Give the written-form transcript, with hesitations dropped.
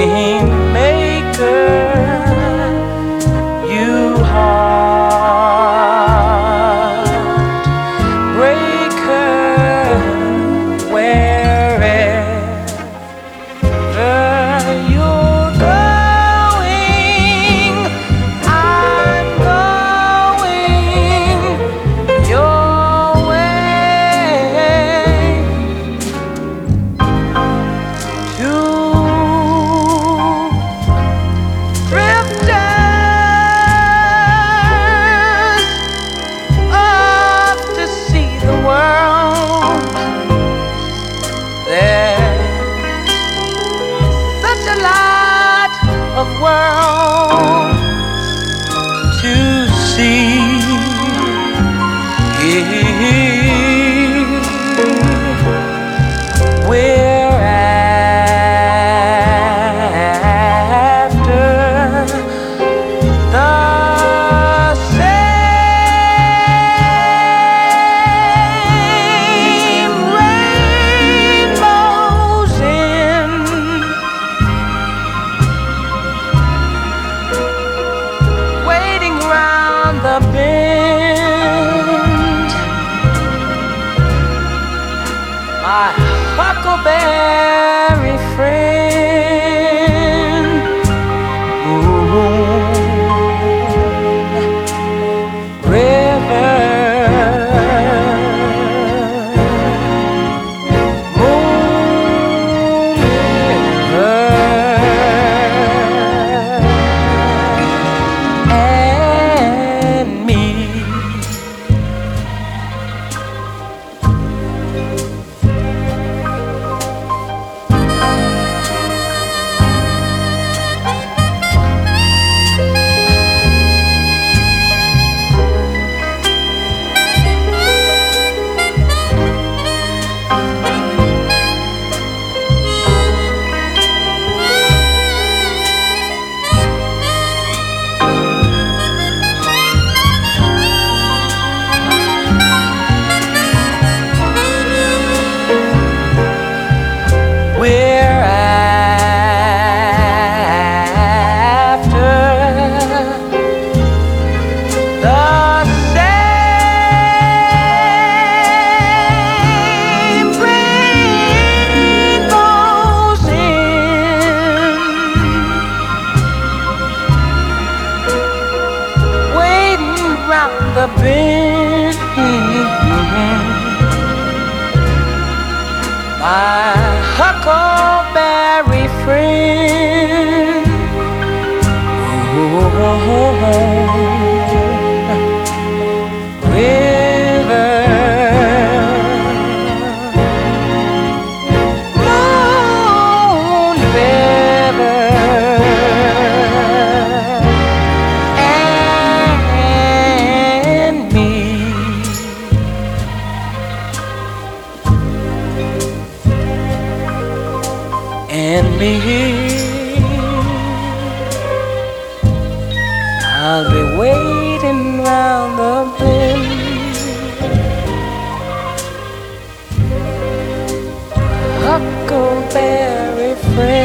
maker, you heart breaker, wherever you're going, I'm going your way to drifters off to see the world. There's such a lot of world to see. We're after the same rainbows in waiting round the bend. My huckleberry friend, moon, river, moon, river, and me. We're after the same rainbows in waiting round the bend. My huckleberry friend, river, moon, river, and me. And me, I'll be waiting round the bend. Huckleberry friend.